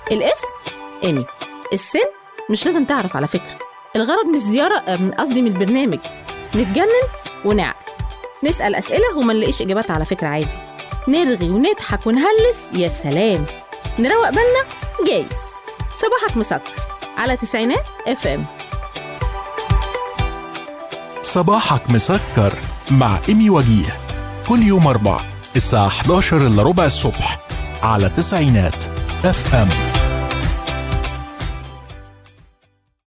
الاسم إيمي. السن مش لازم تعرف على فكرة. الغرض من الزيارة من البرنامج نتجنن ونعقل، نسأل أسئلة وما نلاقيش إجابات على فكرة عادي، نرغي ونضحك ونهلس، يا سلام، نروق بالنا جايز. صباحك مسكر على 90 FM. صباحك مسكر مع إيمي وجيه، كل يوم 4 الساعة 11:15 الصبح على 90 FM.